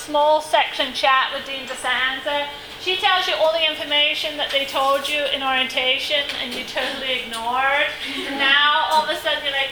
small section chat with Dean DeSanza. She tells you all the information that they told you in orientation and you totally ignored. And now all of a sudden you're like,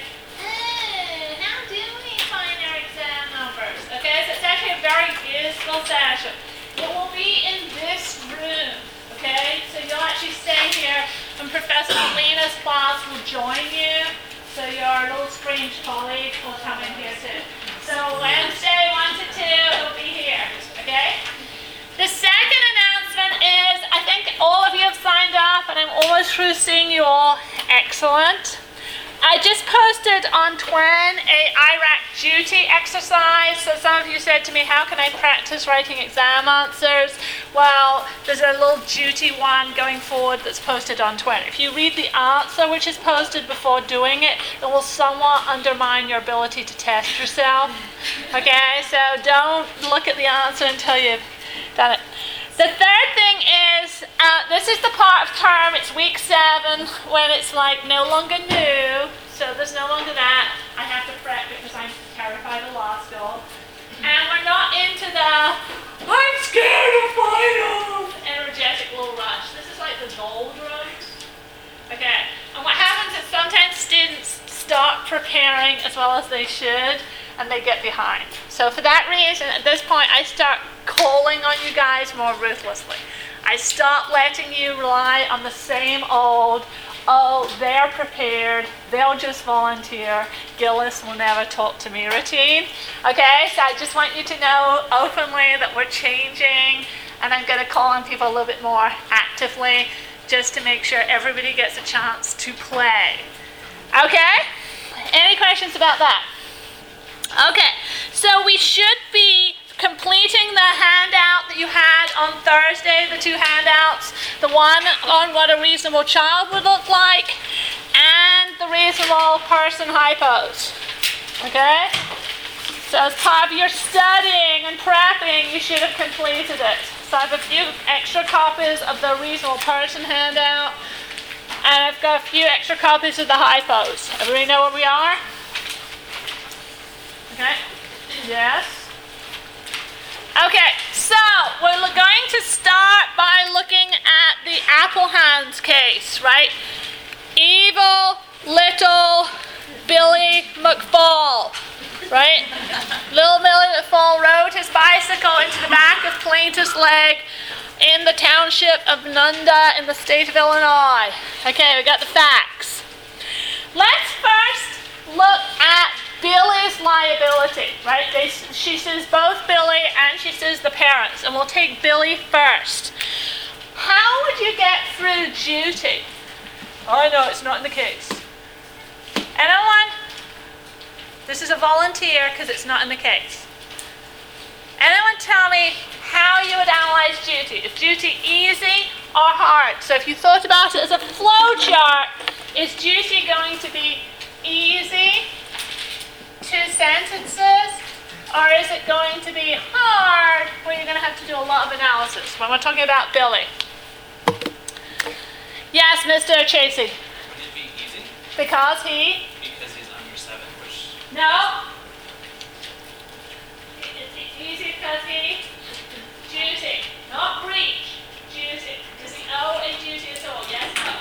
how do we find our exam numbers? Okay, so it's actually a very useful session. It will be in this room, okay? So you'll actually stay here and Professor Molina's class will join you. So your little strange colleague will come in here too. So Wednesday 1 to 2, it'll be here, okay? The second announcement is, I think all of you have signed up and I'm almost through seeing you all. Excellent. I just posted on Twen a IRAC duty exercise. So some of you said to me, how can I practice writing exam answers? Well, there's a little duty one going forward that's posted on Twen. If you read the answer which is posted before doing it, it will somewhat undermine your ability to test yourself. Okay, so don't look at the answer until you've done it. The third thing is, this is the part of term, it's week 7, when it's like no longer new, so there's no longer that. I have to prep because I'm terrified of law school. And we're not into the, I'm scared of finals, energetic little rush. This is like the doldrums. Okay, and what happens is sometimes students start preparing as well as they should, and they get behind. So for that reason, at this point, I start calling on you guys more ruthlessly. I stop letting you rely on the same old, oh, they're prepared, they'll just volunteer, Gillis will never talk to me routine. Okay, so I just want you to know openly that we're changing, and I'm going to call on people a little bit more actively just to make sure everybody gets a chance to play. Okay? Any questions about that? Okay, so we should be completing the handout that you had on Thursday, the 2 handouts, the one on what a reasonable child would look like, and the reasonable person hypos. Okay? So as part of your studying and prepping, you should have completed it. So I have a few extra copies of the reasonable person handout, and I've got a few extra copies of the hypos. Everybody know where we are? Okay? Yes? Okay, so we're going to start by looking at the Apple Hands case, right? Evil little Billy McFall, right? Little Billy McFall rode his bicycle into the back of plaintiff's leg in the township of Nunda in the state of Illinois. Okay, we got the facts. Let's first look at Billy's liability, right? She sues both Billy and she sues the parents, and we'll take Billy first. How would you get through duty? Oh no, it's not in the case. Anyone? This is a volunteer because it's not in the case. Anyone tell me how you would analyze duty? Is duty easy or hard? So if you thought about it as a flow chart, is duty going to be easy? 2 sentences, or is it going to be hard where you're going to have to do a lot of analysis when we're talking about Billy? Yes, Mr. Chasey. Would it be easy? Because he? Because he's under 7, which... No. It's easy because he? Duty. Not breach. Duty. Does he owe a duty at all? Yes, no.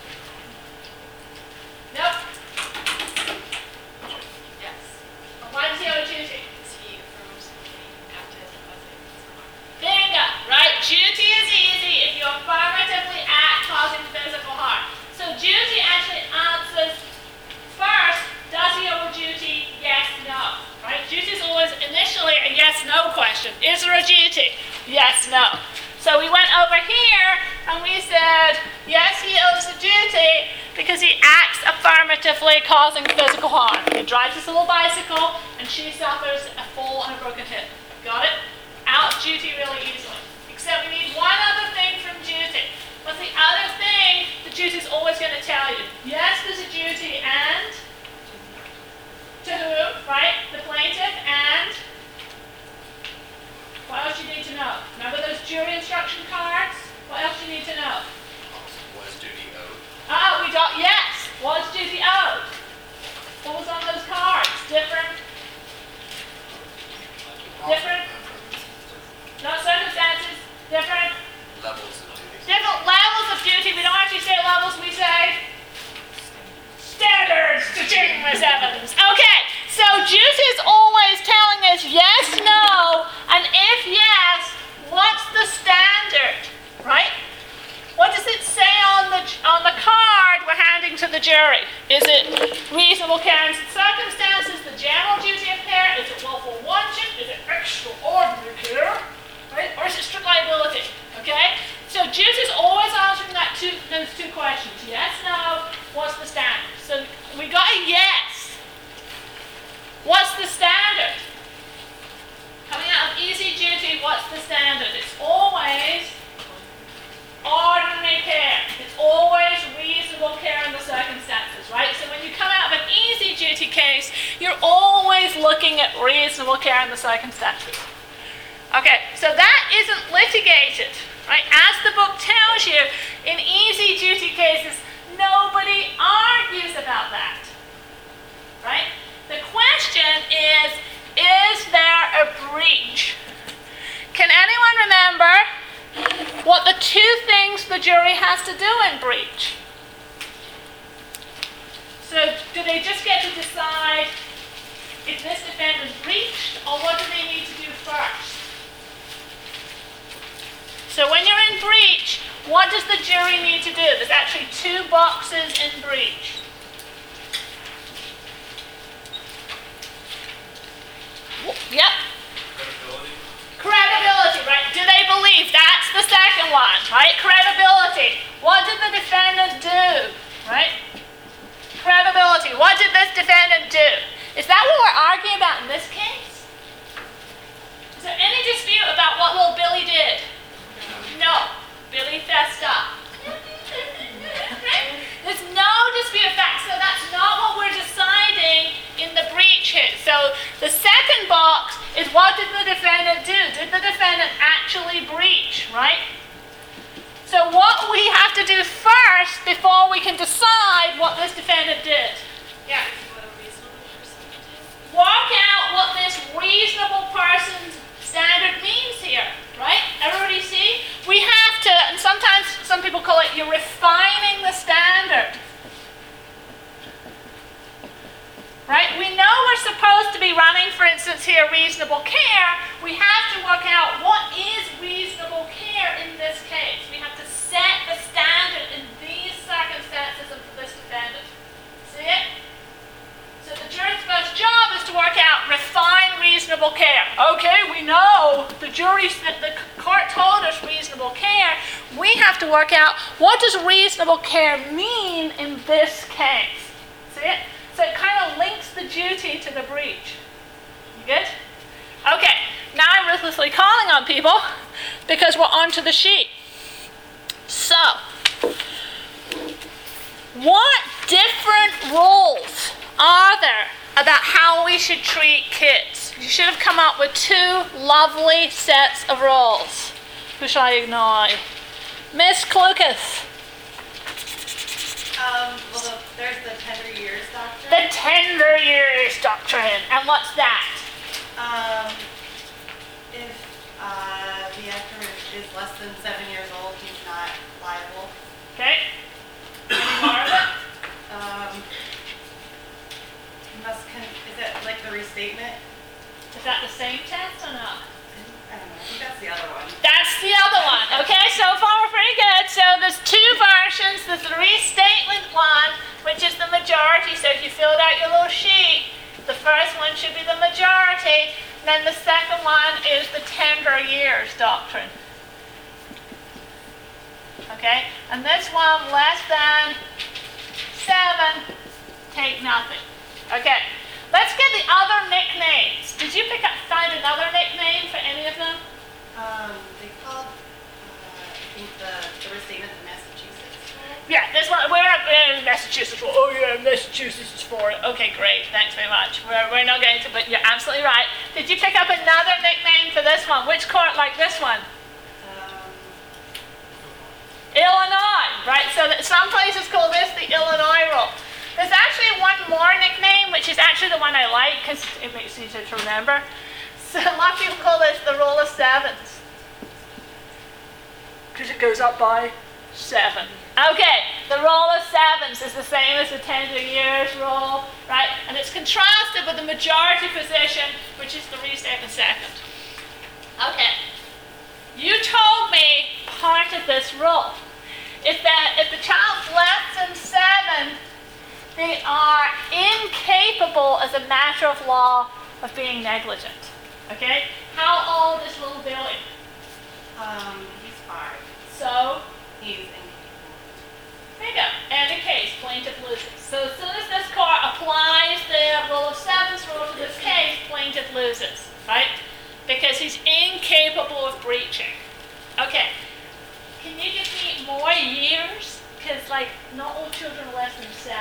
Nope. Why does he owe a duty? Because he affirms something after his Bingo! Right? Duty is easy if you affirmatively act causing physical harm. So duty actually answers first, does he owe a duty? Yes, no. Right? Duty is always initially a yes-no question. Is there a duty? Yes, no. So we went over here and we said, yes, he owes a duty because he acts affirmatively causing physical harm. He drives his little bicycle and she suffers a fall and a broken hip. Got it? Out of duty really easily. Except we need one other thing from duty. What's the other thing the duty is always going to tell you? Yes, there's a duty, and to whom, right? The plaintiff, and what else you need to know? Remember those jury instruction cards? What else you need to know? What is duty owed? Oh, we got, yes. What is duty owed? What was on those cards? Different? Miss Evans. Okay, so juice is always telling us yes, no, and if yes, what's the standard, right? What does it say on the card we're handing to the jury? Is it reasonable care and circumstances, the general duty of care? Is it willful wanton? Is it extraordinary care? Right? Or is it strict liability? Okay? So juice is always answering those two questions. Yes, no, what's the standard? So we got a yes. What's the standard? Coming out of easy duty, what's the standard? It's always ordinary care. It's always reasonable care in the circumstances, right? So when you come out of an easy duty case, you're always looking at reasonable care in the circumstances. Okay, so that isn't litigated, right? As the book tells you, in easy duty cases, nobody argues about that, right? The question is there a breach? Can anyone remember what the two things the jury has to do in breach? So do they just get to decide if this defendant breached, or what do they need to do first? So when you're in breach, what does the jury need to do? There's actually two boxes in breach. Yep. Credibility, right? Do they believe? That's the second one, right? Credibility. What did the defendant do, right? Credibility. What did this defendant do? Is that what we're arguing about in this case? Is there any dispute about what little Billy did? No. Billy fessed up. There's no dispute of fact, so that's not what we're deciding in the breach here. So the second box is, what did the defendant do? Did the defendant actually breach, right? So what we have to do first before we can decide what this defendant did. Yeah. What a reasonable person would do. Work out what this reasonable person's standard means here, right? Everybody see? We have to, and sometimes some people call it, you're refining the standard. Right? We know we're supposed to be running, for instance here, reasonable care. We have to work out what is reasonable care in this case. We have to set the standard in these circumstances and for this defendant. See it? So the jury's first job is to work out, refine reasonable care. Okay, we know the court told us reasonable care. We have to work out, what does reasonable care mean in this case? See it? So it kind of links the duty to the breach. You good? Okay, now I'm ruthlessly calling on people because we're onto the sheet. So, what different rules are there about how we should treat kids? You should have come up with two lovely sets of rules. Who shall I ignore? Miss Clucas. Well, there's the tender years doctrine. The tender years doctrine. And what's that? If the actor is less than 7 years old, he's not liable. Okay. Any more of it? Is it like the restatement? Is that the same test or not? I don't know. I think that's the other one. That's the other one. Okay, so far we're pretty good. So there's two versions. There's the restatement one, which is the majority. So if you filled out your little sheet, the first one should be the majority. Then the second one is the tender years doctrine. Okay, and this one, less than 7, take nothing. Okay, let's get the other nicknames. Did you find another nickname for any of them? They called, I think the restatement in Massachusetts. Yeah, this one, we're not in Massachusetts. Oh yeah, Massachusetts is for it. Okay, great, thanks very much. We're not going to, but you're absolutely right. Did you pick up another nickname for this one? Which court like this one? Illinois, right? So some places call this the Illinois rule. There's actually one more nickname, which is actually the one I like because it makes it easier to remember. So a lot of people call this the rule of sevens because it goes up by 7. Okay, the rule of 7s is the same as the tender years rule, right? And it's contrasted with the majority position, which is the restatement second. Okay, you told me part of this rule. If the child's less than 7, they are incapable as a matter of law of being negligent. Okay? How old is little Billy? He's 5. So, He's incapable. there you go. Any case, plaintiff loses. So as soon as this court applies the rule of 7s rule to this case, plaintiff loses, right? Because he's incapable of breaching. Okay. Can you give me more years? Because, not all children are less than 7.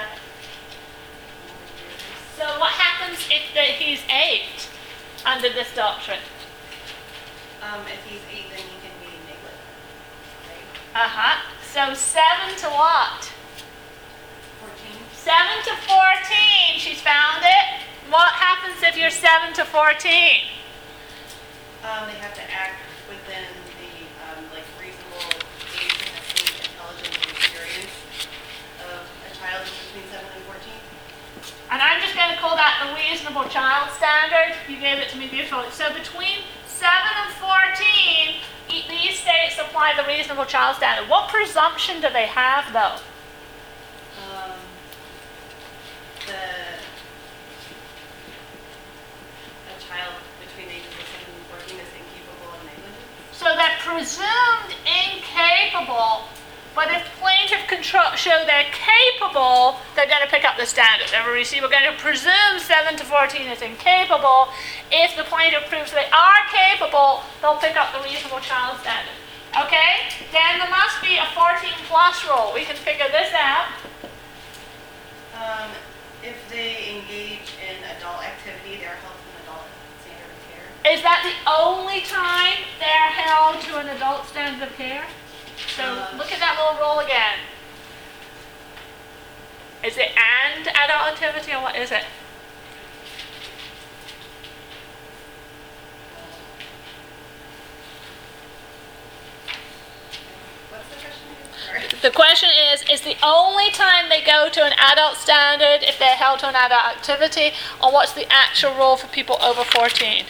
So what happens if he's 8 under this doctrine? If he's 8, then he can be negligent, right? Uh-huh. So 7 to what? 14. 7 to 14. She's found it. What happens if you're 7 to 14? They have to act within the reasonable age intelligence and experience of a child who's between 7 and 14. And I'm just going to call that the reasonable child standard. You gave it to me beautifully. So between 7 and 14, these states apply the reasonable child standard. What presumption do they have, though? A child between the ages of 7 and 14 is incapable of negligence. So they're presumed incapable, but if plaintiff can show they're capable, they're going to pick up the standard. Everybody see, we're going to presume 7 to 14 is incapable. If the plaintiff proves they are capable, they'll pick up the reasonable child standard. Okay? Then there must be a 14 plus rule. We can figure this out. If they engage in adult activity, they're held to an adult standard of care. Is that the only time they're held to an adult standard of care? So look at that little rule again. Is it and adult activity, or what is it? What's the question again? Sorry. The question is the only time they go to an adult standard if they're held to an adult activity, or what's the actual rule for people over 14?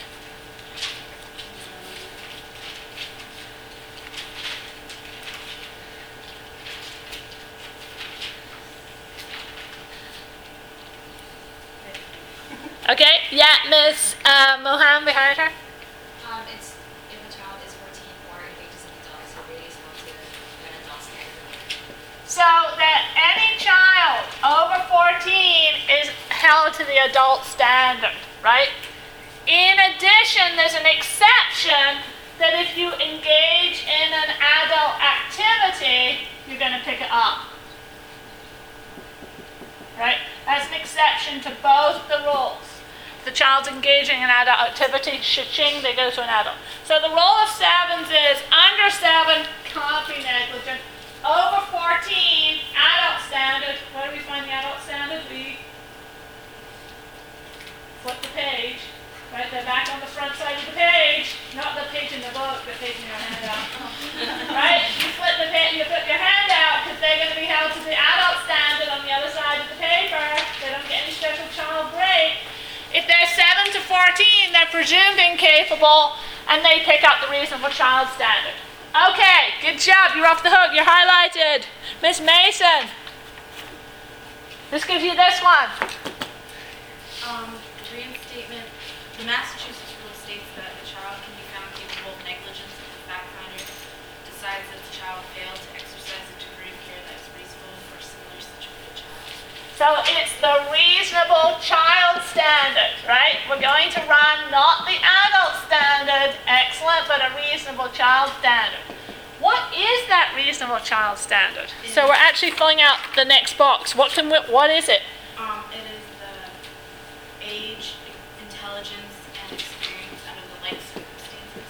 Okay, yeah, Miss Mohan behind her. It's if a child is 14 or engages in adult activity, is held to an adult standard. So that any child over 14 is held to the adult standard, right? In addition, there's an exception that if you engage in an adult activity, you're going to pick it up. Right? That's an exception to both the rules. If the child's engaging in adult activity, cha-ching, they go to an adult. So the rule of 7s is under 7, can't be negligent. Over 14, adult standard. Where do we find the adult standard? We flip the page. Right, they're back on the front side of the page. Not the page in the book, the page in your handout. Right? You flip the page, you put your hand out because they're going to be held to the adult standard on the other side of the paper. They don't get any special child break. If they're 7 to 14, they're presumed incapable, and they pick up the reasonable child standard. Okay, good job. You're off the hook. You're highlighted. Miss Mason. This gives you this one. Reinstatement. The Massachusetts rule states that a child can be found capable of negligence if the fact finder decides that the child failed to exercise a degree of care that is reasonable for a similar situated child. So it's the reasonable child standard, right? We're going to run not the adult standard, excellent, but a reasonable child standard. What is that reasonable child standard? So we're actually filling out the next box. What is it? It is the age, intelligence, and experience under the like circumstances.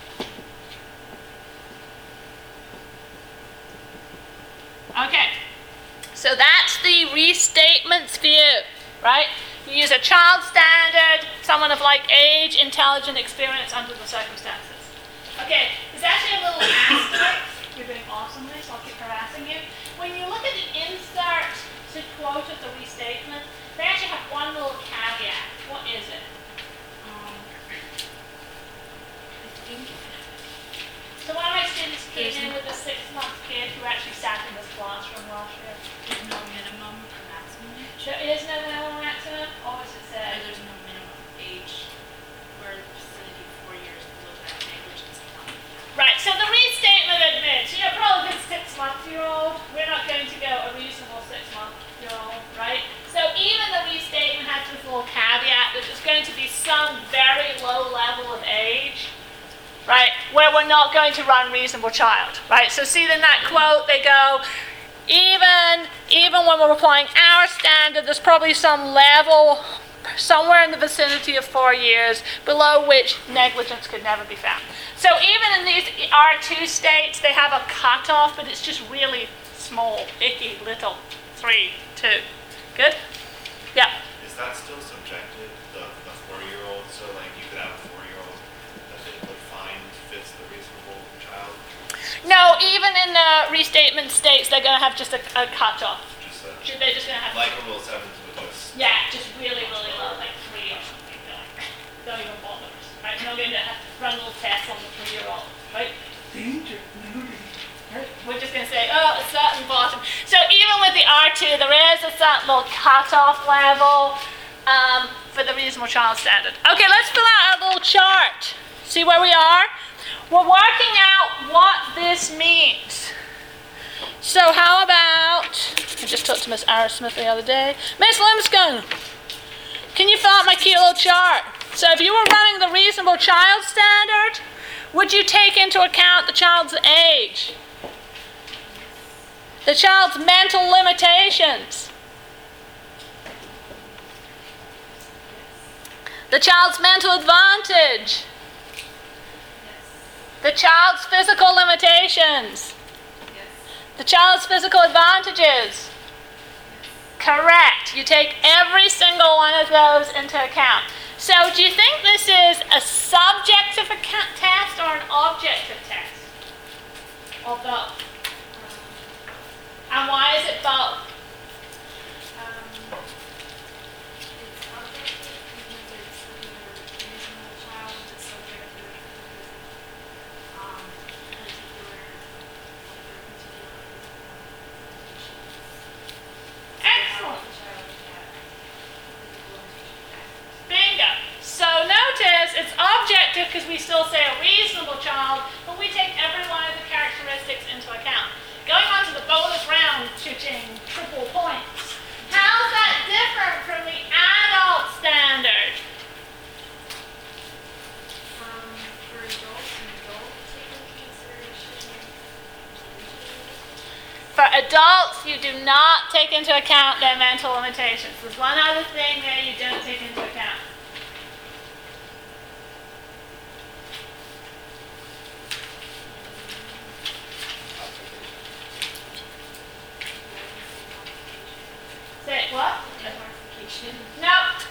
Okay, so that's the restatement's view, right? You use a child standard, someone of like age, intelligent, experience under the circumstances. Okay, there's actually a little asterisk. you're doing awesomely, so I'll keep harassing you. When you look at the insert to quote of the restatement, they actually have one little caveat. What is it? I think So one of my students came in with a 6-month kid who actually sat in this classroom last year. there's no minimum or maximum age. There is no minimum maximum, or does it Or say? there's no minimum age where the facility 4 years below that negligence cannot be found. Right, so the restatement admits, probably this 6-month-year-old, we're not going to go a reasonable 6-month-year-old, right? So even the restatement has this little caveat that there's going to be some very low level of age, right, where we're not going to run reasonable child, right? So see in that quote, they go, even when we're applying our standard, there's probably some level somewhere in the vicinity of 4 years below which negligence could never be found. So even in these R2 states, they have a cutoff, but it's just really small, icky, little, 3, 2. Good? Yeah. Is that still subjective, the 4-year-old? So like you could have a 4-year-old that they would find fits the reasonable child? No, even in the restatement states, they're going to have just a cutoff. Just They're just going to have, like a Rule 7 would just. yeah, just really, really low, like 3 or something. Don't even bother us, right? We're not going to have to run little tests on the 3-year-old, right? We're just going to say, oh, a certain bottom. So even with the R2, there is a certain little cutoff level for the reasonable child standard. Okay, let's fill out our little chart. See where we are? We're working out what this means. So how about, I just talked to Miss Arrowsmith the other day. Miss Limscombe, can you fill out my cute little chart? So if you were running the reasonable child standard, would you take into account the child's age? The child's mental limitations? The child's mental advantage? The child's physical limitations? The child's physical advantages? Correct. You take every single one of those into account. So do you think this is a subjective test or an objective test? Or both? And why is it both? It's objective because it's either reasonable child, it's subjective because of particular Excellent. the child that physical limitation factors. Bingo. So notice it's objective because we still say a reasonable child, but we take every one of the characteristics into account. Going on to the bonus round, shooting triple points. How's that different from the adult standard? For adults, an adult take into consideration For adults, you do not take into account their mental limitations. There's one other thing there you don't take into account. Say what? modification, No.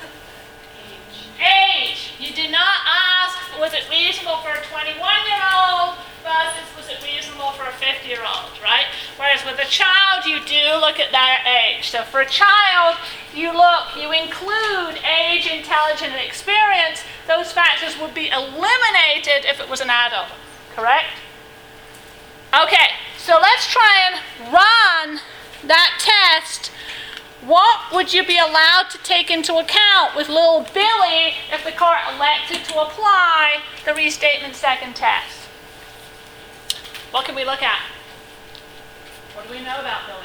Age. You do not ask, was it reasonable for a 21-year-old versus was it reasonable for a 50-year-old, right? Whereas with a child, you do look at their age. So for a child, you include age, intelligence, and experience. Those factors would be eliminated if it was an adult, correct? Okay, so let's try and run that test. What would you be allowed to take into account with little Billy if the court elected to apply the restatement second test? What can we look at? What do we know about Billy?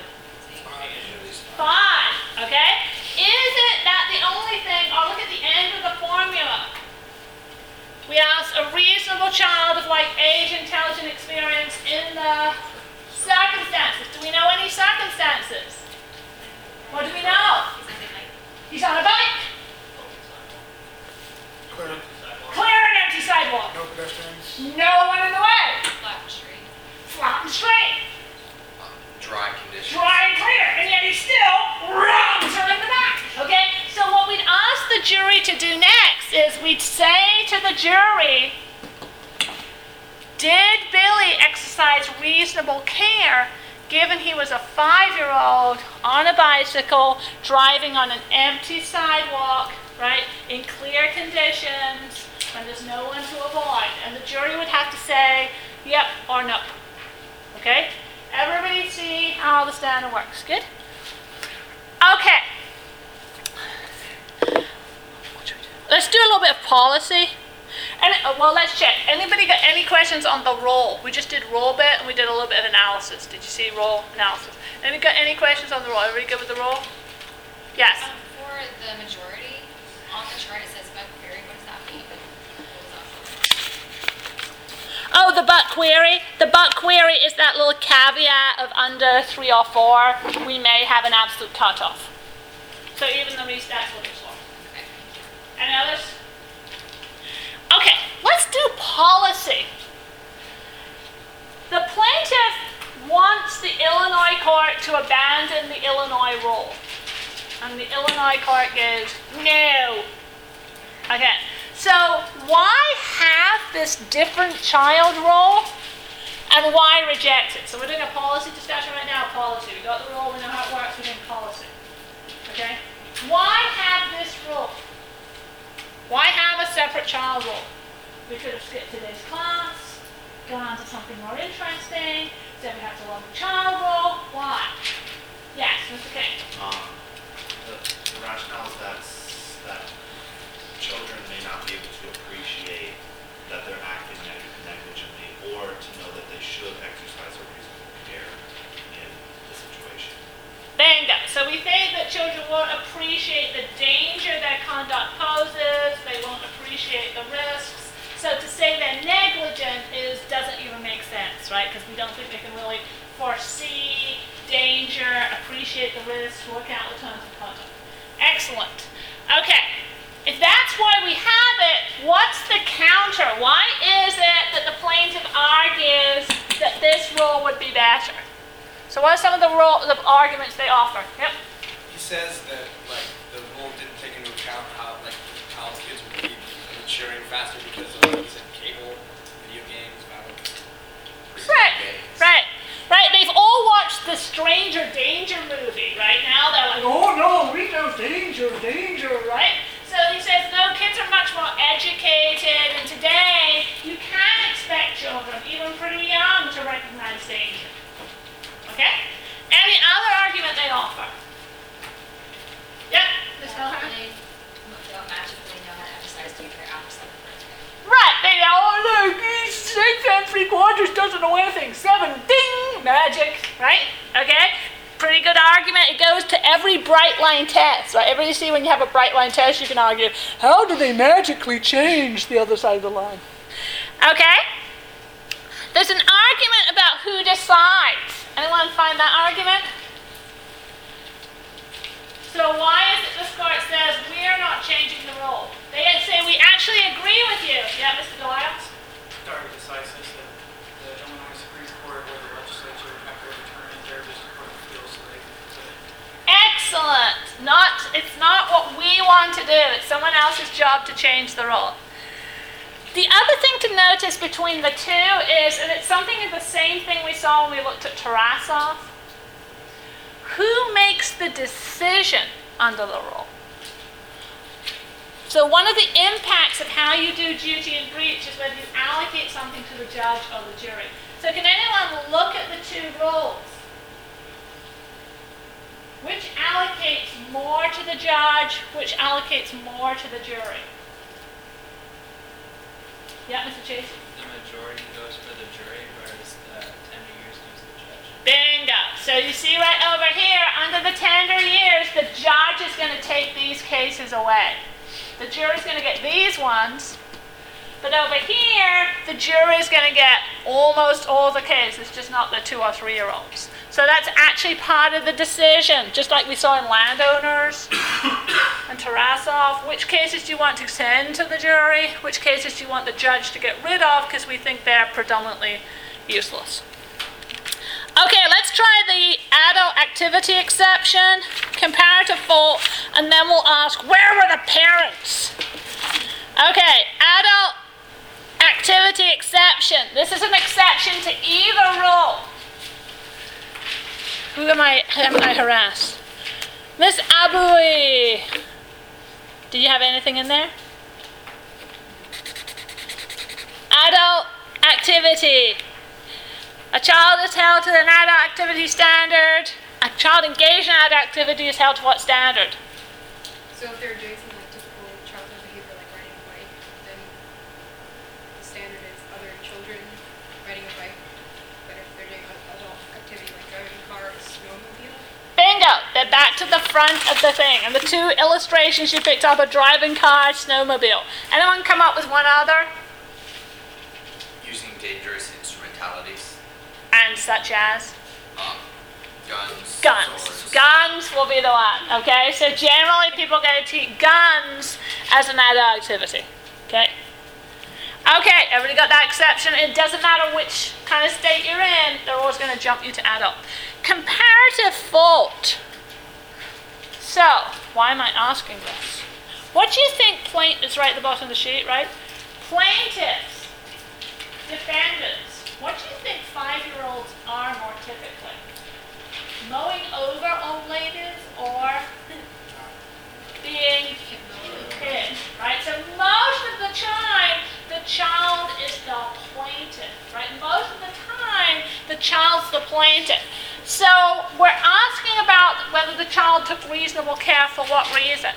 5, okay? Is it that the only thing, or look at the end of the formula. We asked a reasonable child of like age, intelligence, experience in the circumstances. Do we know any circumstances? What do we know? He's on a bike. Clear and empty sidewalk. No pedestrians. No one in the way. flat and straight. Flat and straight. Dry conditions. Dry and clear. And yet he still runs her in the back. Okay? So what we'd ask the jury to do next is we'd say to the jury, did Billy exercise exercise reasonable care given he was a 5-year-old on a bicycle driving on an empty sidewalk, right, in clear conditions when there's no one to avoid. And the jury would have to say yep or no. Okay? Everybody see how the standard works. Good? Okay. Let's do a little bit of policy. And well, let's check. Anybody got any questions on the role? We just did role bit and we did a little bit of analysis. Did you see role analysis? Anybody got any questions on the role? Everybody good with the role? Yes. For the majority, on the chart it says but query. What does that mean? Oh, the but query. The but query is that little caveat of under 3 or 4, we may have an absolute cutoff. So even the least, that's what it's for. Any others? Okay, let's do policy. The plaintiff wants the Illinois court to abandon the Illinois rule. And the Illinois court goes, no. Okay, so why have this different child rule and why reject it? So we're doing a policy discussion right now, policy. We got the rule, we know how it works, we're doing policy. Okay? Why have this rule? Why have a separate child rule? We could have skipped today's class, gone on to something more interesting, said we have to love the child rule. Why? Yes, Mr. King. The rationale is that children may not be able to appreciate that they're acting negligently or to know that they should exercise a reasonable care in the situation. Bingo. So we think that children won't appreciate the danger their conduct poses, they won't appreciate the risks. So to say they're negligent doesn't even make sense, right? Because we don't think they can really foresee danger, appreciate the risks, work out the terms of conduct. Excellent. Okay. If that's why we have it, what's the counter? Why is it that the plaintiff argues that this rule would be better? So what are some of the arguments they offer? Yep. He says that like the rule didn't take into account how kids would be maturing faster because of cable, video games, Right. They've all watched the Stranger Danger movie, right? Now they're like, oh no, we know danger, right? So he says, no, kids are much more educated, and today you can expect children, even pretty young, to recognize danger. Okay? Any other argument they offer? Yep, Ms. Milhart? They don't magically know how to exercise due care after 7 birthday. Right, they go, oh look, he's 6 3/4, doesn't know anything. 7, ding, magic, right? Okay? Pretty good argument. It goes to every bright line test, right? Everybody see when you have a bright line test, you can argue, how do they magically change the other side of the line? Okay? There's an argument about who decides. Anyone find that argument? So why is it this court says we're not changing the rule? They say we actually agree with you. Yeah, Mr. Delisle? Stare decisis that the Illinois Supreme Court or the legislature would have to overturn in their district court of appeals so they can consider it. Excellent. It's not what we want to do. It's someone else's job to change the rule. The other thing to notice between the two is, and it's something of the same thing we saw when we looked at Tarasov, who makes the decision under the rule? So one of the impacts of how you do duty and breach is whether you allocate something to the judge or the jury. So can anyone look at the two rules? Which allocates more to the judge, which allocates more to the jury? Yeah, Mr. Chase? The majority goes for the jury, whereas the tender years goes to the judge. Bingo. So you see right over here, under the tender years, the judge is going to take these cases away. The jury's going to get these ones, but over here, the jury is going to get almost all the cases, just not the 2 or 3-year-olds. So that's actually part of the decision, just like we saw in Landowners and Tarasov. Which cases do you want to send to the jury? Which cases do you want the judge to get rid of because we think they're predominantly useless? Okay, let's try the adult activity exception, comparative fault, and then we'll ask, where were the parents? Okay, adult activity activity exception. This is an exception to either rule. Who am I harass? Miss Aboui. Did you have anything in there? Adult activity. A child is held to an adult activity standard. A child engaged in adult activity is held to what standard? So if they're doing something like typical childhood behavior like riding a bike, then the standard is other children riding a bike. But if they're doing adult activity like driving a car or a snowmobile, Bingo! They're back to the front of the thing. And the two illustrations you picked up are driving car, snowmobile. Anyone come up with one other? Using dangerous instrumentalities, And such as? guns, Guns. swords. Guns will be the one. Okay? So generally people go to guns as an adult activity. Okay? Okay, everybody got that exception? It doesn't matter which kind of state you're in, they're always going to jump you to adult. Comparative fault. So, why am I asking this? What do you think it's right at the bottom of the sheet, right? Plaintiffs, defendants. What do you think 5-year-olds are more typically? Mowing over old ladies or being hit, right? So most of the time, the child is the plaintiff, right? Most of the time, the child's the plaintiff. So we're asking about whether the child took reasonable care for what reason?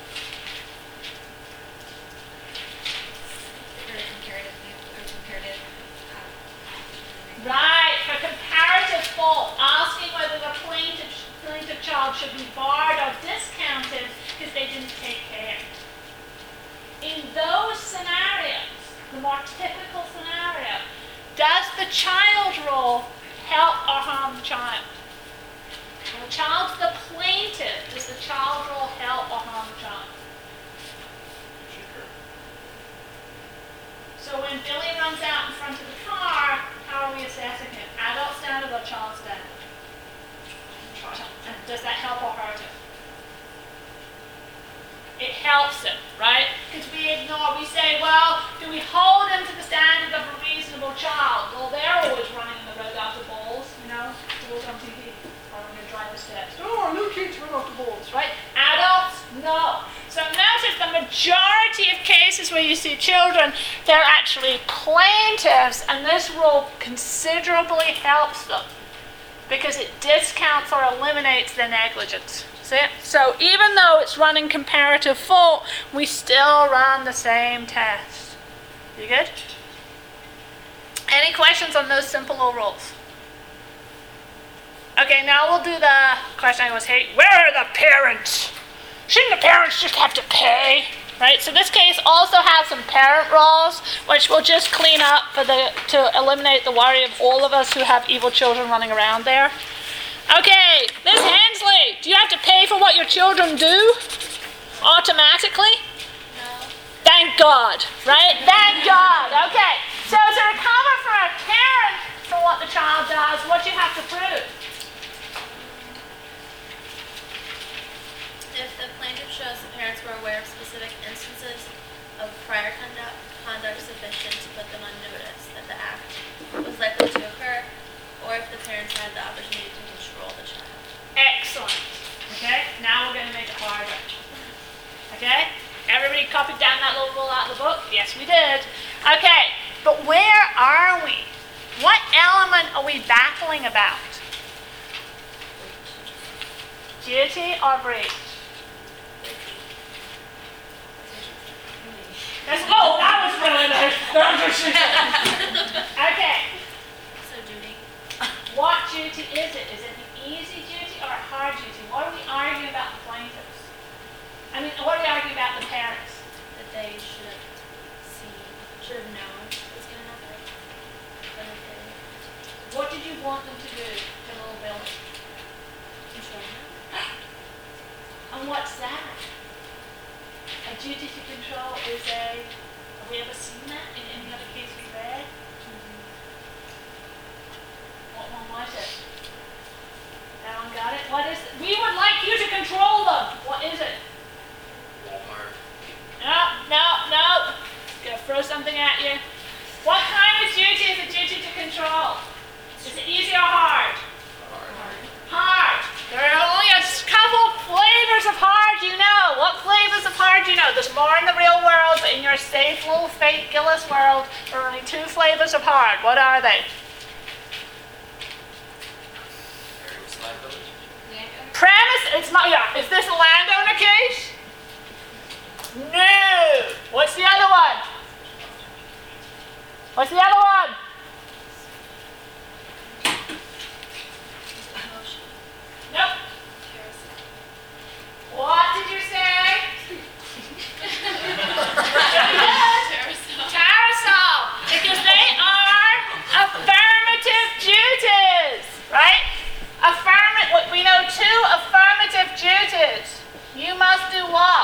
Right, for comparative fault, asking whether the plaintiff child should be barred or discounted because they didn't take care. In those scenarios, the more typical scenario, does the child rule help or harm the child? When the child's the plaintiff, does the child rule help or harm the child? So when Billy runs out in front of the car, how are we assessing him? Adult standard or child standard? And does that help or hurt him? It helps him, right? Because we say, well, do we hold him to the standard of a reasonable child? Well, they're always running in the road after balls, balls on TV, or on the driver's steps. Oh, no kids run off the balls, right? Adults, no. So notice the majority of cases where you see children, they're actually plaintiffs, and this rule considerably helps them because it discounts or eliminates their negligence. See it? So even though it's running comparative fault, we still run the same test. You good? Any questions on those simple little rules? Okay, now we'll do the question I always hate. Where are the parents? Shouldn't the parents just have to pay? Right? So this case also has some parent rules, which we'll just clean up to eliminate the worry of all of us who have evil children running around there. Okay, Miss Hensley, do you have to pay for what your children do automatically? No. Thank God, right? Thank God. Okay, so to recover for a parent for what the child does, what do you have to prove? If the plaintiff shows the parents were aware of specific instances of prior conduct sufficient to put them on notice that the act was likely to occur, or if the parents had the opportunity to control the child. Excellent. Okay, now we're going to make it harder. Okay, everybody copied down that little rule out of the book? Yes, we did. Okay, but where are we? What element are we battling about? Duty or breach? That was really nice. Okay. So duty. What duty is it? Is it an easy duty or a hard duty? What are we arguing about the plaintiffs? What are we arguing about the parents? That they should have known it was going to happen. But if they What did you want them to do to little Billy? control them. And what's that? A duty to control is have we ever seen that in any other case we read? What one was it? That one got it? What is it? We would like you to control them. What is it? Walmart. No. Gonna throw something at you. What kind of duty is a duty to control? Is it easy or hard? Hard. There are only a couple flavors of hard you know. What flavors of hard do you know? There's more in the real world, but in your safe little fake Gillis world, there are only 2 flavors of hard. What are they? Premise, it's not, yeah. Is this a landowner case? No. What's the other one? What's the other one? Nope. What did you say? Carousel. Because they are affirmative duties, right? We know 2 affirmative duties. You must do what?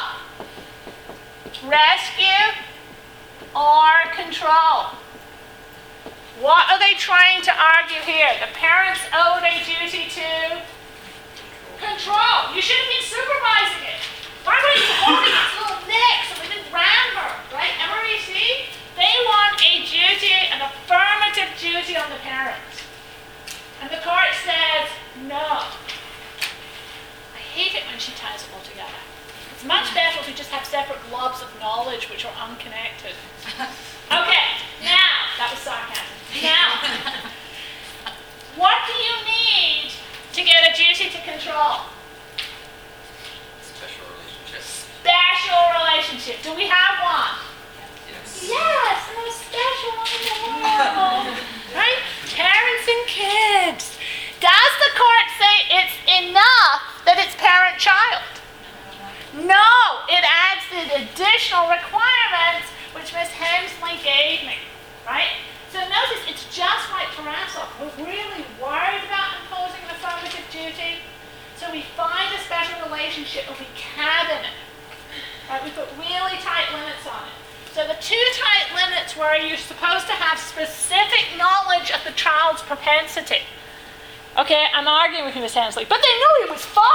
Rescue or control. What are they trying to argue here? The parents owed a duty to control. You should have been supervising it. Why were you holding its little neck so we didn't ram her? Right? MREC? They want a duty, an affirmative duty on the parents. And the court says, no. I hate it when she ties it all together. It's much better if we just have separate globs of knowledge which are unconnected. Okay, now, that was sarcasm. Now, what do you need to get a duty to control? Special relationship. Special relationship. Do we have one? Yes. Yes, the most special one in the world. Right? Parents and kids. Does the court say it's enough that it's parent-child? No, it adds the additional requirements which Ms. Hensley gave me, right? So notice it's just like Tarasov. We're really worried about imposing an affirmative duty, so we find a special relationship and we cabin it. Right? We put really tight limits on it. So the 2 tight limits where you're supposed to have specific knowledge of the child's propensity. Okay, I'm arguing with you, Ms. Hensley, but they knew he was 5.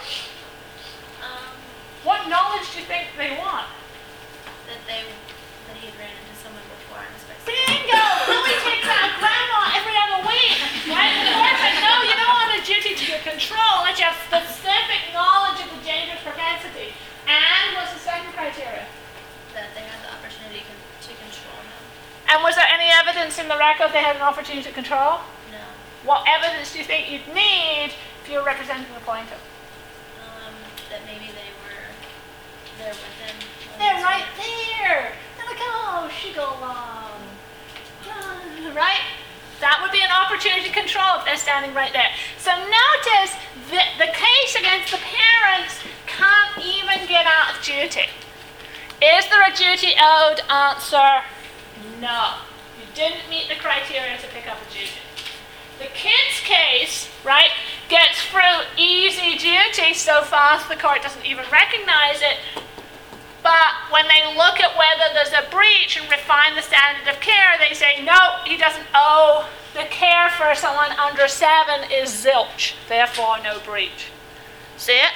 What knowledge do you think they want? That he had ran into someone before unexpectedly. Bingo! Lily takes out grandma every other week. Right? Of course, I know you don't want a duty to control. Let you have specific knowledge of the dangerous propensity. And what's the second criteria? That they had the opportunity to control him. And was there any evidence in the record they had an opportunity to control? No. What evidence do you think you'd need if you were representing the plaintiff? That maybe they were there with him. They're right there. They're like, oh, she go along. Right? That would be an opportunity to control if they're standing right there. So notice that the case against the parents can't even get out of duty. Is there a duty owed? Answer, no. You didn't meet the criteria to pick up a duty. The kid's case, right, gets through easy duty so fast the court doesn't even recognize it. But when they look at whether there's a breach and refine the standard of care, they say, no, he doesn't owe. The care for someone under 7 is zilch, therefore no breach. See it?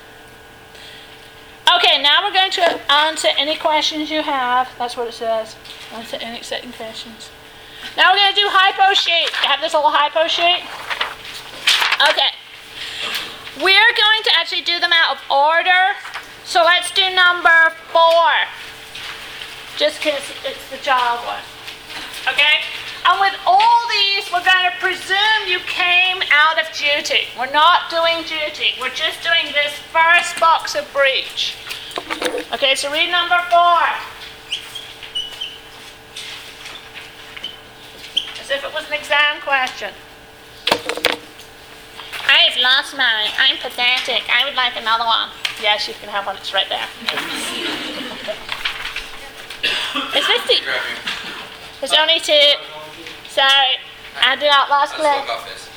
Okay, now we're going to answer any questions you have. That's what it says. Answer any certain questions. Now we're going to do hypo sheet. You have this little hypo sheet? Okay. We're going to actually do them out of order. So let's do number 4. Just because it's the child one. Okay? And with all these, we're going to presume you came out of duty. We're not doing duty. We're just doing this first box of breach. Okay, so read number 4. As if it was an exam question. I've lost mine. I'm pathetic. I would like another one. Yes, you can have one. It's right there. Is this the... There's only 2. Sorry. I do not last clip. Let's look off this.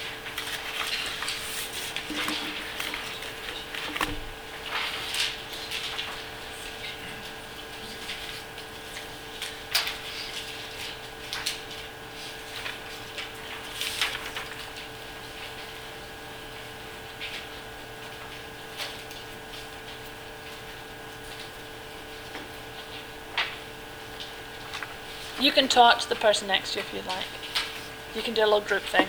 You can talk to the person next to you if you'd like. You can do a little group thing.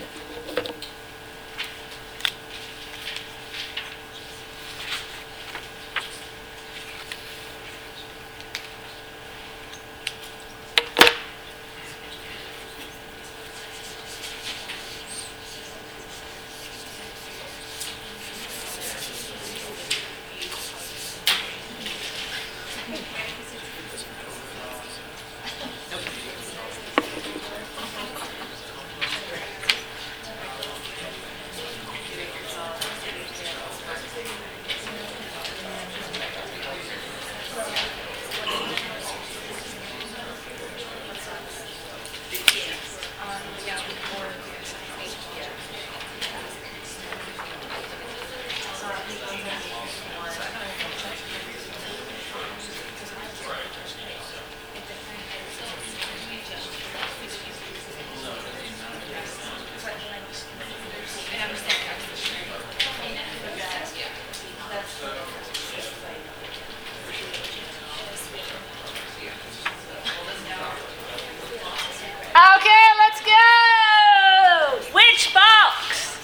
Okay, let's go! Which box?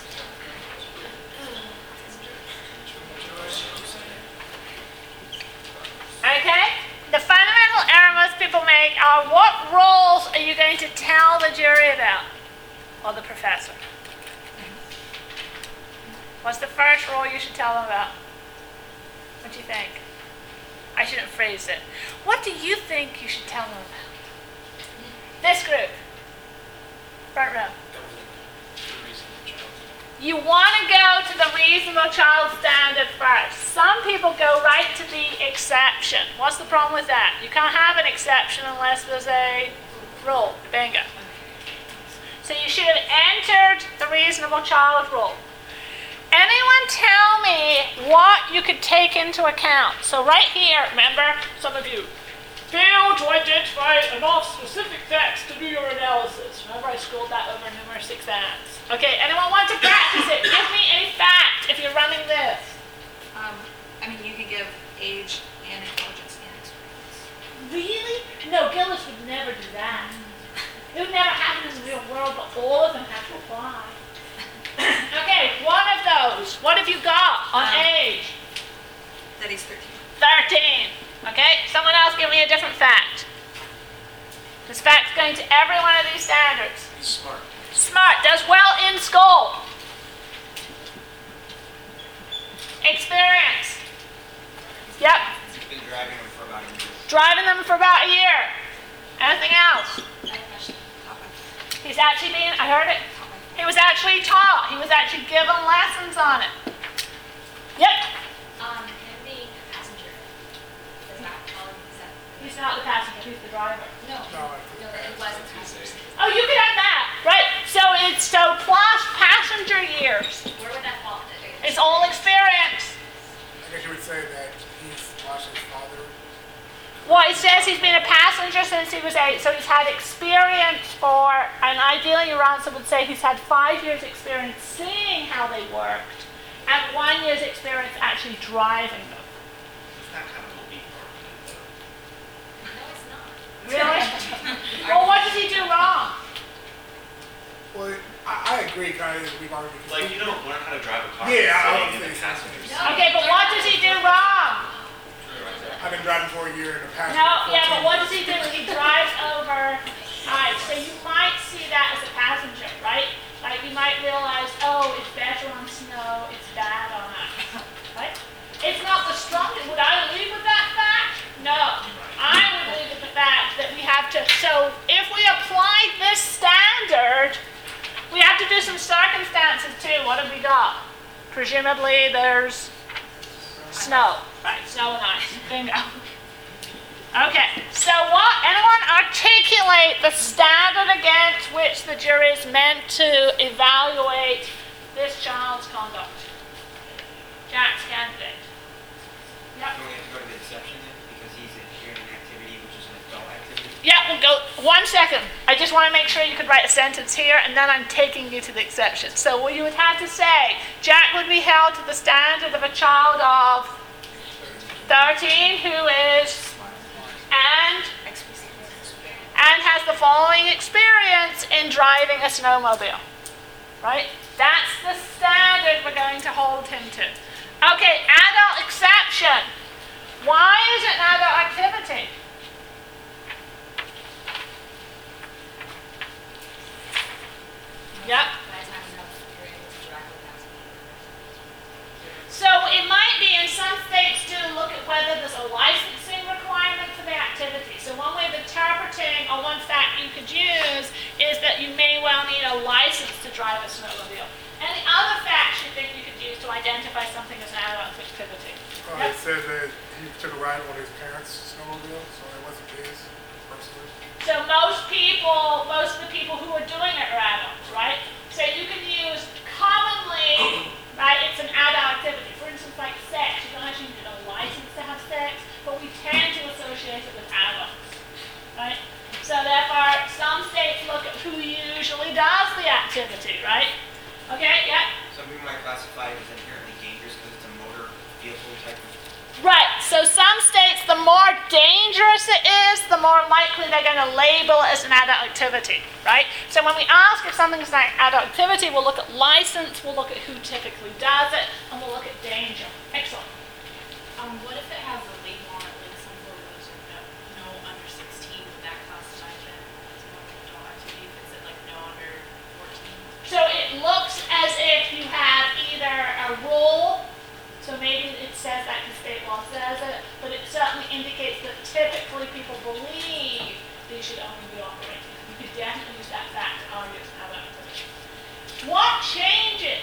Okay, the fundamental error most people make are what roles are you going to tell the jury about? Or the professor? What's the first role you should tell them about? What do you think? I shouldn't phrase it. What do you think you should tell them about? This group. Front row. You want to go to the reasonable child standard first. Some people go right to the exception. What's the problem with that? You can't have an exception unless there's a rule. Bingo. So you should have entered the reasonable child rule. Anyone tell me what you could take into account? So right here, remember, some of you fail to identify enough specific facts to do your analysis. Remember I schooled that over numerous exams. Okay, anyone want to practice it? Give me a fact if you're running this. I mean, you could give age and intelligence and experience. Really? No, Gillis would never do that. It would never happen in the real world, but all of them have to apply. Okay, one of those. What have you got on age? That he's 13. 13. Okay, someone else give me a different fact. This fact's going to every one of these standards. He's smart. Smart, does well in school. Experience. Yep, Been driving him for about a year. driving them for about a year. Anything else? I have a question. He's actually being, I heard it. He was actually taught. He was actually given lessons on it. Yep. Him being a passenger, does that follow? Is that? He's not the passenger, he's the driver. No, that it wasn't passenger. Oh, you could have that. Right. So it's plus passenger years. Where would that fall? It's all experience. I guess you would say that he's watched his father. Well, it says he's been a passenger since he was 8, so he's had experience for, and ideally your answer would say he's had 5 years experience seeing how they worked, and 1 year's experience actually driving them. It's not kind of a weak argument, though. No, it's not. Really? Well, what does he do wrong? Well, I agree, kind of, we've already. Like, you don't learn how to drive a car Yeah, I sitting in would the say passenger seat. Okay, but what does he do wrong? I've been driving for a year in the past. No, yeah, but what does he do? He drives over ice. So you might see that as a passenger, right? Like you might realize, oh, it's better on snow, it's bad on ice, right? It's not the strongest. Would I leave with that fact? No. I would leave with the fact that we have to, so if we apply this standard, we have to do some circumstances too. What have we got? Presumably there's snow. Right, snow and ice. Bingo. Okay, so what? Anyone articulate the standard against which the jury is meant to evaluate this child's conduct? Jack's candidate. Yep. Do we have to go to the exception then, because he's adhering an activity which is an adult activity? Yeah, we'll go. 1 second. I just want to make sure you could write a sentence here, and then I'm taking you to the exception. So what you would have to say, Jack would be held to the standard of a child of 13 who is, and and has the following experience in driving a snowmobile. Right? That's the standard we're going to hold him to. Okay, adult exception. Why is it an adult activity? Yep. So it might be, and some states do look at whether there's a licensing requirement for the activity. So one way of interpreting, or one fact you could use, is that you may well need a license to drive a snowmobile. Any other facts you think you could use to identify something as an adult activity? It said that he took a ride on his parents' snowmobile, so it wasn't his personally. So most of the people who are doing it are adults, right? So you can use commonly, right, it's an adult activity. For instance, like sex, you don't actually need a license to have sex, but we tend to associate it with adults, right? So therefore, some states look at who usually does the activity, right? Okay, yeah? Some people might classify it as inherently dangerous because it's a motor vehicle type of. Right, so some states, the more dangerous it is, the more likely they're going to label it as an adult activity, right? So when we ask if something's an adult activity, we'll look at license, we'll look at who typically does it, and we'll look at danger. Excellent. What if it has a label on it, like some photos or no under 16, would that classify it as more of an adult activity if it's like no under 14? So it looks as if you have either a rule, so maybe it says that because state law says it, but it certainly indicates that typically people believe they should only be operating. You could definitely use that fact to argue it's an adult activity. What changes?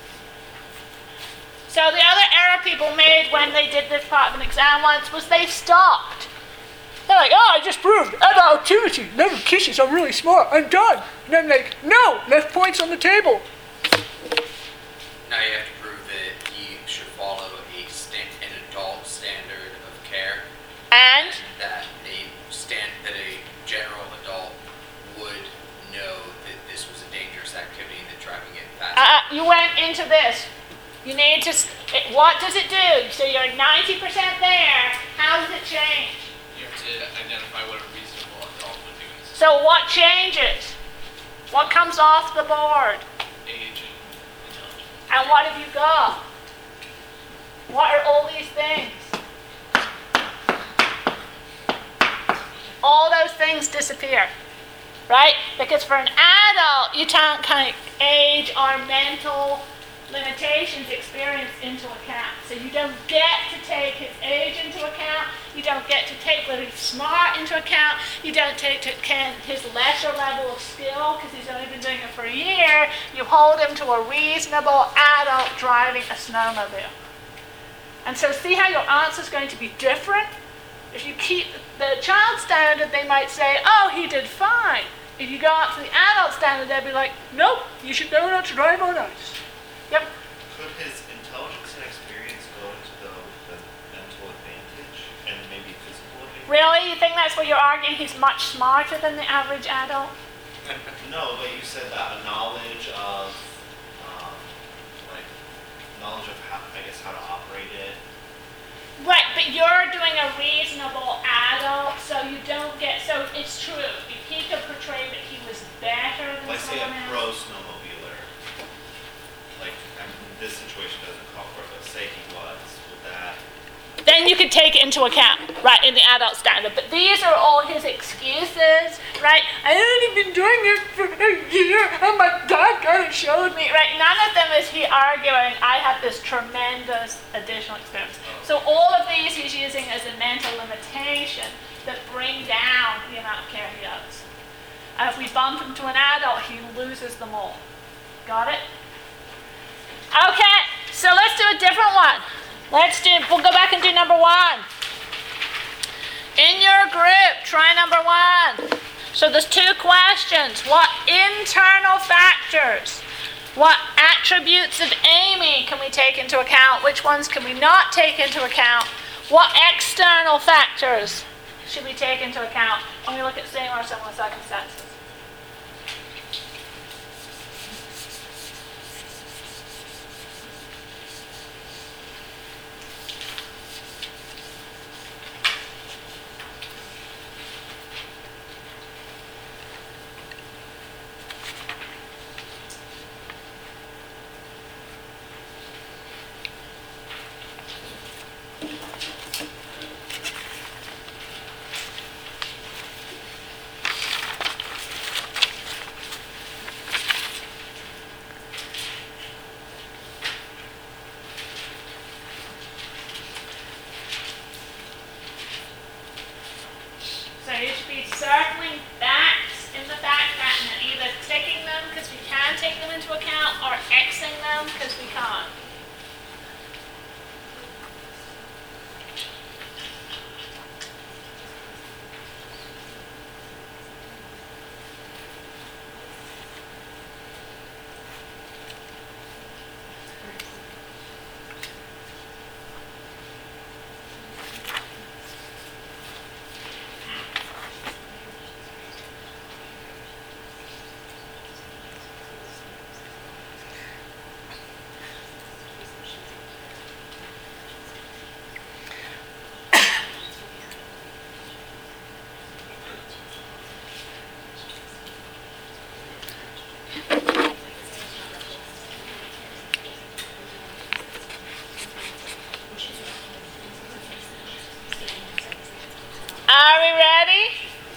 So the other error people made when they did this part of an exam once was they stopped. They're like, oh, I just proved adult activity, never kisses, I'm really smart, I'm done. And I'm like, no, left points on the table. Now you have to prove that he should follow an adult standard of care, And that a general adult would know that this was a dangerous activity and that driving it fast. you went into this. You need to, what does it do? So you're 90% there. How does it change? You have to identify what a reasonable adult would do. So what changes? What comes off the board? Age and intelligence. And what have you got? What are all these things? All those things disappear, right? Because for an adult, you can't kind of age or mental limitations experienced into account. So you don't get to take his age into account. You don't get to take whether he's smart into account. You don't take to account his lesser level of skill because he's only been doing it for a year. You hold him to a reasonable adult driving a snowmobile. And so see how your answer is going to be different? If you keep the child standard, they might say, oh, he did fine. If you go up to the adult standard, they'll be like, nope, you should know not to drive on ice. Yep. Could his intelligence and experience go into the mental advantage and maybe physical advantage? Really? You think that's what you're arguing? He's much smarter than the average adult? No, but you said that a knowledge of, how to operate it. Right, but you're doing a reasonable adult, so you don't get, so it's true. If he could portray that he was better than Like say a someone pro else. snowmobiler. Like, I mean, this situation doesn't call for it, but say he was, would that? Then you could take it into account, right, in the adult standard. But these are all his excuses, right? I only been doing it for a year, and my dad kind of showed me, right? None of them is he arguing, I have this tremendous additional experience. So all of these he's using as a mental limitation that bring down the amount of care he does. If we bump him to an adult, he loses them all. Got it? Okay, so let's do a different one. We'll go back and do number 1. In your group, try number 1. So there's 2 questions. What internal factors, what attributes of Amy can we take into account? Which ones can we not take into account? What external factors should we take into account when we look at same or similar circumstances?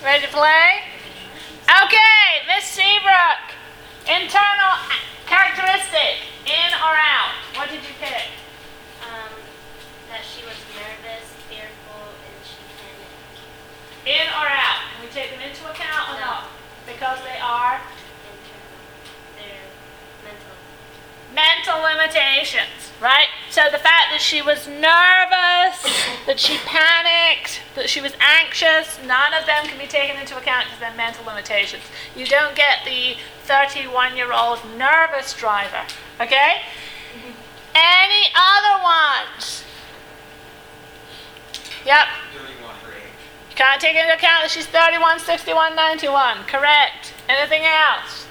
Ready to play? Okay, Miss Seabrook. Internal characteristic, in or out? What did you pick? That she was nervous, fearful, and she panicked. In or out? Can we take them into account or No. not? Because they are Internal. They're mental. mental limitations, right? So the fact that she was nervous, that she panicked, that she was anxious, none of them can be taken into account because they're mental limitations. You don't get the 31-year-old nervous driver, okay? Any other ones? Yep. 31 her age. You can't take into account that she's 31, 61, 91. Correct. Anything else?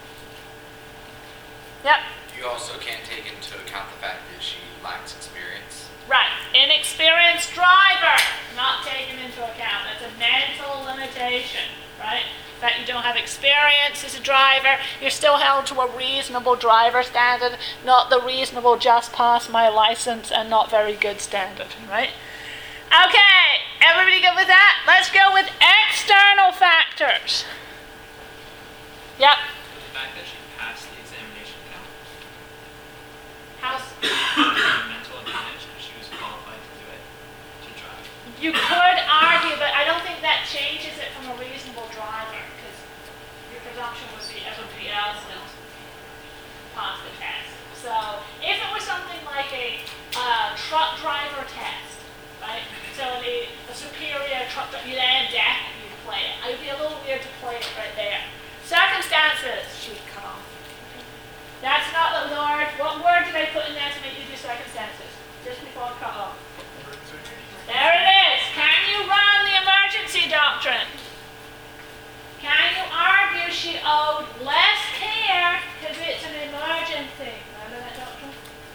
Yep. You also can't take into account the fact that she lacks experience. Right. Inexperienced driver, not taken into account. That's a mental limitation, right? That you don't have experience as a driver, you're still held to a reasonable driver standard, not the reasonable just pass my license and not very good standard, right? Okay, everybody good with that? Let's go with external factors. Yep. The fact that she passed the examination count. How's A mental advantage because she was qualified to do it, to drive. You could argue, but I don't think that changes it from a reasonable driver, because your presumption would be everybody else will pass the test. So if it was something like a truck driver test, right? So a superior truck driver, you then deaf, you play it. It would be a little weird to play it right there. Circumstances, should come. That's not the Lord. What word did I put in there to make you do circumstances? Just before cut off. There it is. Can you run the emergency doctrine? Can you argue she owed less care because it's an emergency? Remember that doctrine?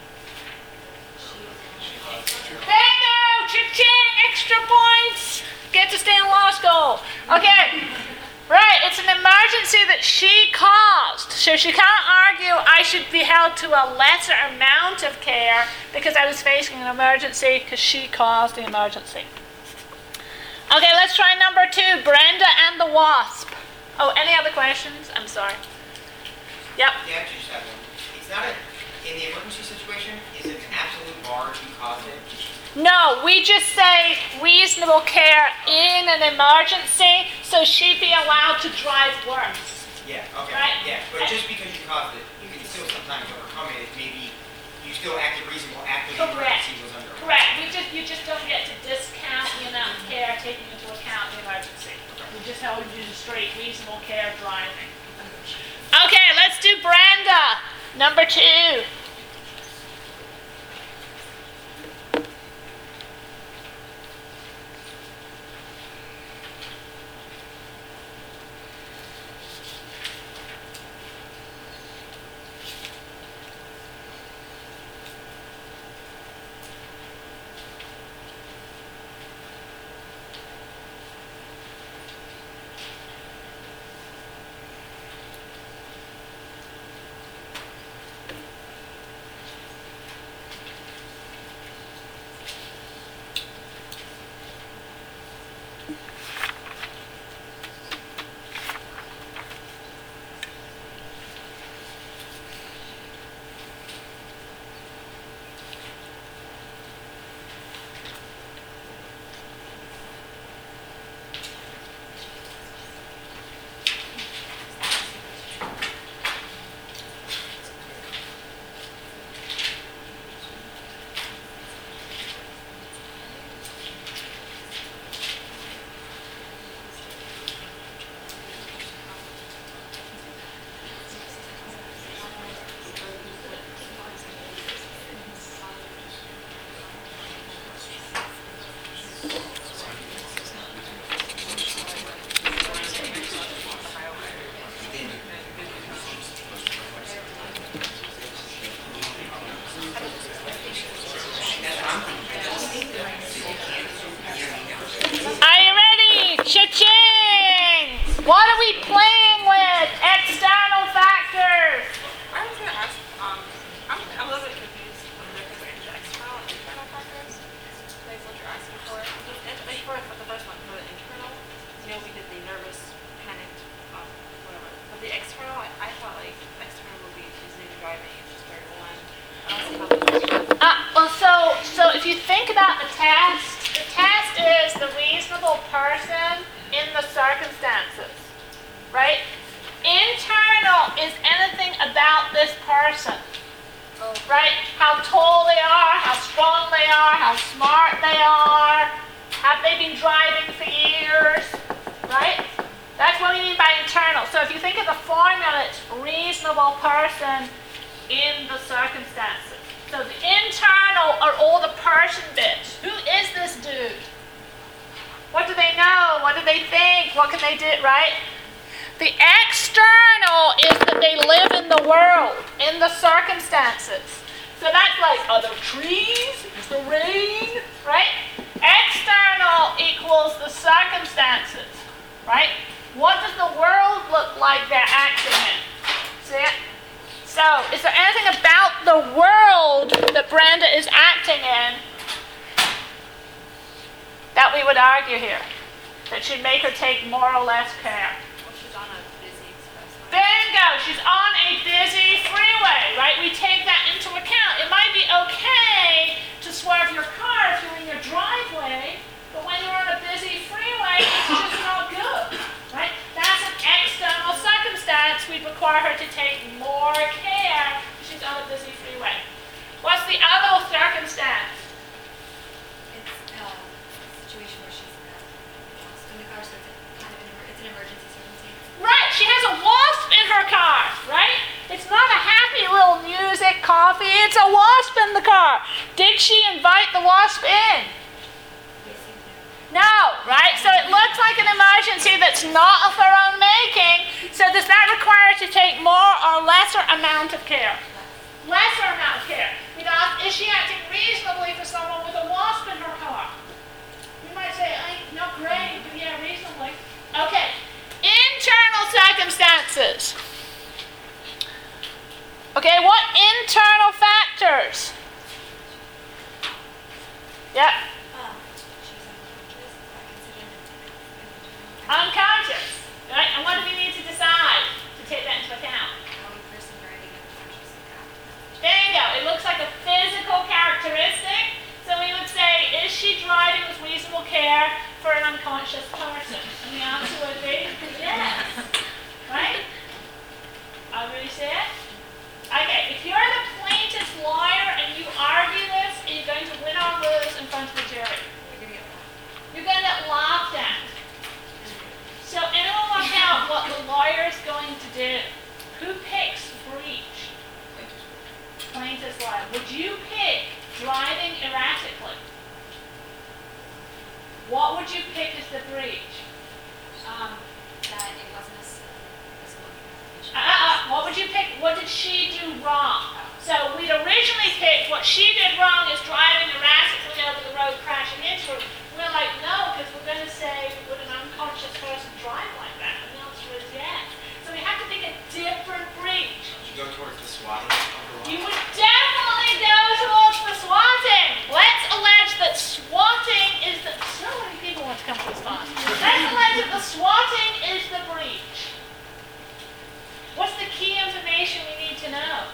Bingo! Cha-ching! Extra points! Get to stay in law school. Okay. Right, it's an emergency that she caused. So she can't argue I should be held to a lesser amount of care because I was facing an emergency because she caused the emergency. Okay, let's try number 2, Brenda and the Wasp. Oh, any other questions? I'm sorry. Yep. Yeah, I just have one. It's not in the emergency situation, is it an absolute bar she caused it? No, we just say reasonable care in an emergency, so she'd be allowed to drive worse. Yeah, okay, Right. yeah, but just because you caused it, you can still sometimes overcome it if maybe you still acted reasonable after the Correct. emergency was under. Correct. You just don't get to discount the amount of care taking into account the emergency. We just held you to straight reasonable care driving. Okay, let's do Brenda. Number 2. What are we playing with? External factors. I was gonna ask, I'm a little bit confused when they're comparing the external and internal factors. Like what you're asking for. Does test? The test is the reasonable person in the circumstances, right? Internal is anything about this person, right? How tall they are, how strong they are, how smart they are, have they been driving for years, right? That's what we mean by internal. So if you think of the formula, it's reasonable person in the circumstances. So the internal are all the person bits. Who is this dude? What do they know? What do they think? What can they do, right? The external is that they live in the world, in the circumstances. So that's like, are there trees? Is there rain? Right? External equals the circumstances, right? What does the world look like they're acting in? See it? So, is there anything about the world that Brenda is acting in that we would argue here that should make her take more or less care? Well, she's on a busy expressway. Bingo! She's on a busy freeway, right? We take that into account. It might be okay to swerve your car if you're in your driveway, but when you're on a busy freeway, it's just not good, right? That's an external circumstance. We'd require her to take more care if she's on a busy freeway. What's the other circumstance? It's a situation where she's lost in the car, so it's it's an emergency circumstance. Right, she has a wasp in her car, right? It's not a happy little music, coffee, it's a wasp in the car. Did she invite the wasp in? No, right? So it looks like an emergency that's not of her own making. So does that require her to take more or lesser amount of care? Lesser amount of care. We'd ask, is she acting reasonably for someone with a wasp in her car? You might say, not great, but yeah, reasonably. Okay. Internal circumstances. Okay, what internal factors? Yep. Unconscious. Right? And what do we need to decide to take that into account? Bingo. It looks like a physical characteristic. So we would say, is she driving with reasonable care for an unconscious person? And the answer would be yes. Right? Everybody say it? Okay, if you're the plaintiff's lawyer and you argue this, are you going to win or lose in front of the jury? You're going to get laughed at. So anyone work out what the lawyer is going to do? Who picks breach? Plaintiff's lawyer. Would you pick driving erratically? What would you pick as the breach? That it wasn't a physical communication. What would you pick? What did she do wrong? So we'd originally picked what she did wrong is driving erratically over the road, crashing into her. We're like, no, because we're going to say, would an unconscious person drive like that? And the answer is yes. So we have to pick a different breach. Would you go towards the swatting of the law? You would definitely go towards the swatting. Let's allege that swatting is the... So many people want to come to this class. Let's allege that the swatting is the breach. What's the key information we need to know?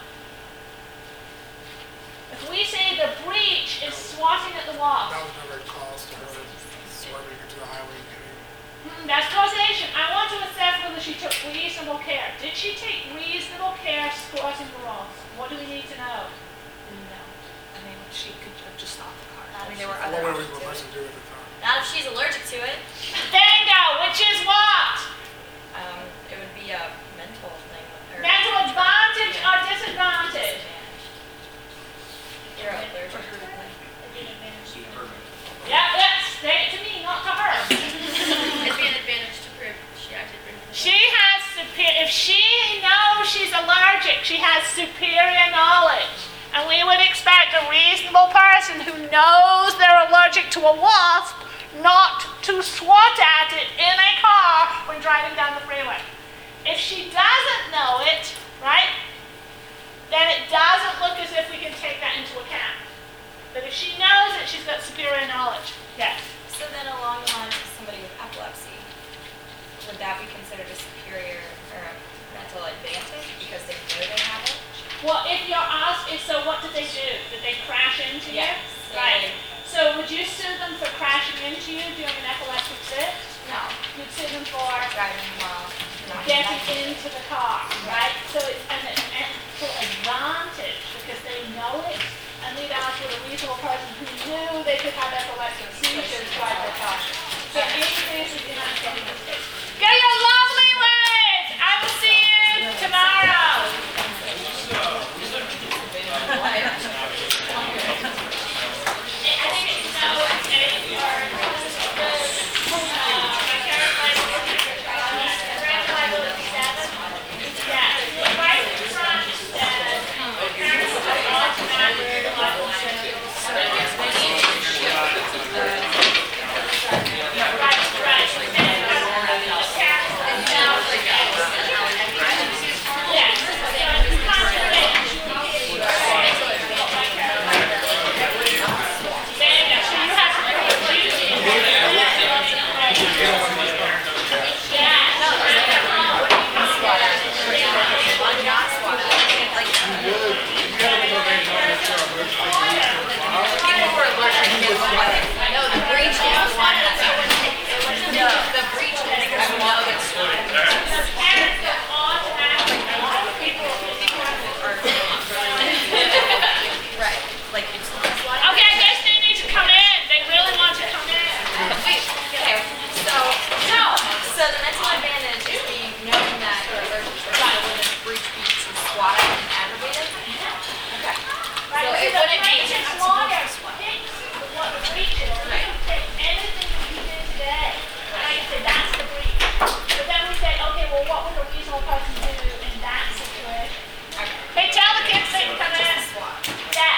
If we say the breach is swatting at the wasp. That was never caused to her swerving into the highway and hitting. That's causation. I want to assess whether she took reasonable care. Did she take reasonable care swatting the wasp? What do we need to know? No. I mean, she could have just stopped the car. Not I mean, if there were she's other What were we options. supposed to do at the time? Not if she's allergic to it. Bingo, which is what? It would be a mental thing. Mental advantage or disadvantage? You're allergic to it. Yeah, say it to me, not to her. It'd be an advantage to prove she acted reasonably. She has if she knows she's allergic, she has superior knowledge. And we would expect a reasonable person who knows they're allergic to a wasp not to swat at it in a car when driving down the freeway. If she doesn't know it, right, then it doesn't look as if we can take that into account. But if she knows it, she's got superior knowledge. Yes? So then along the lines of somebody with epilepsy, would that be considered a superior or a mental advantage because they know they have it? Well, if you're asked, so what did they do? Did they crash into you? Yes. Right. So So would you sue them for crashing into you during an epileptic fit? No, You'd sue them for driving while not getting driving. into the car, right? So it's an mental advantage because they know it, and we'd ask would a reasonable person who knew they could have epileptic seizures drive their car.